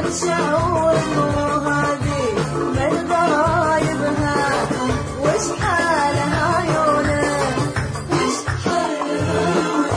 شعور هذه من ضرايبها، وش حالها عيونه، وش حالها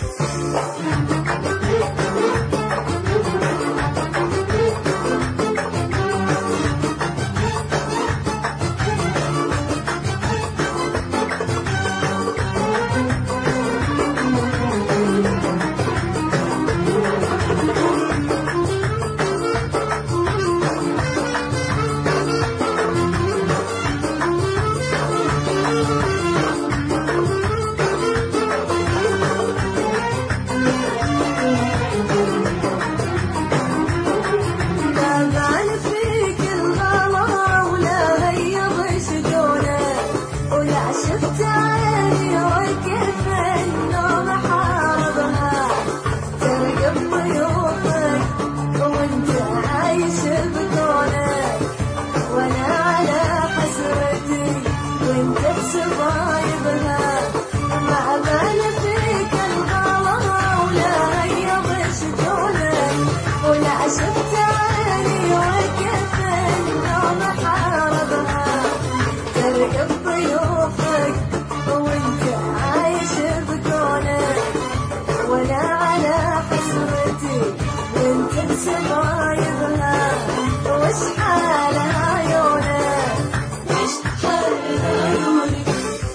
شفت عيني وكيف النوم حاربها، ترقب ضيوفك وانت عايش بكونك، وانا على حسرتي وانت بصبايبها، ما بال فيك الغلا ولا هيض شجونك، ولا شفت عيني وكيف النوم حاربها، ترقب ضيوفك وانت عايش بكونك، وانا على حسرتي وانت بسبايبها، وش حالها عيونك، وش حالها عيونك.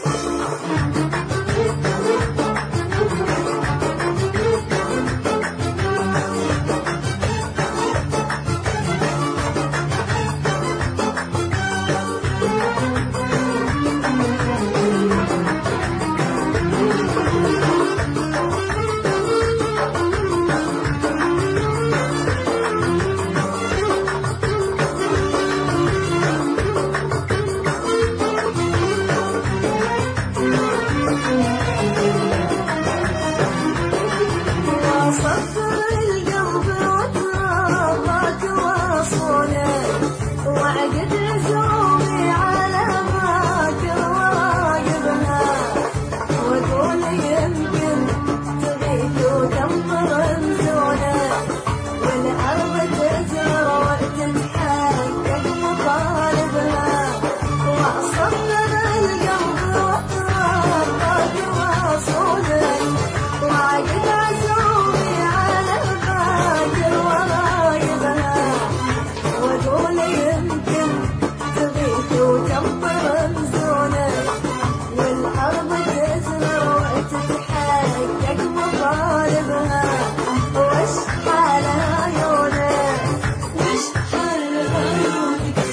صفر القلب وترابك وصولك، وعقد عزومي على باكر وراقبها، واقول يمكن تغيث وتمطر نزولك، والارض تزرع وتتحقق مطالبها، وصفر القلب وترابك وصولك، وعقد عزومي على باكر وراقبها، واقول يمكن تغيث وتمطر نزولك، والارض تزرع وتتحقق مطالبها، وش حالها عيونك، وش حالها عيونك.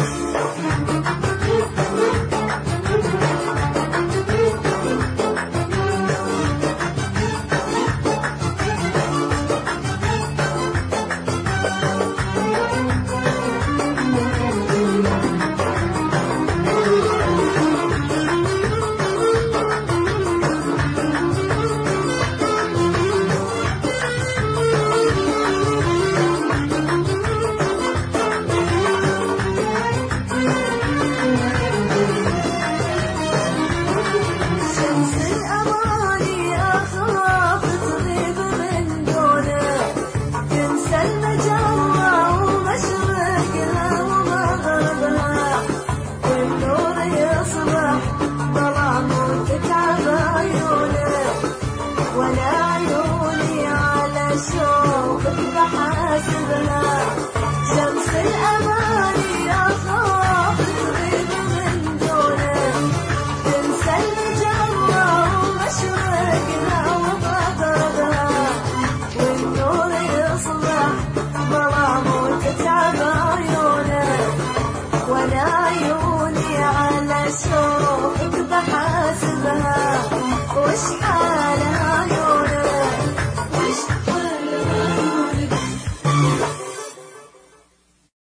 شمس الأماني أخاف تغيب من دونه، تنسى المجرة ومشرقها ومغربها، والنور يصبح ظلام وتتعب عيونه، وانا عيوني على شوقك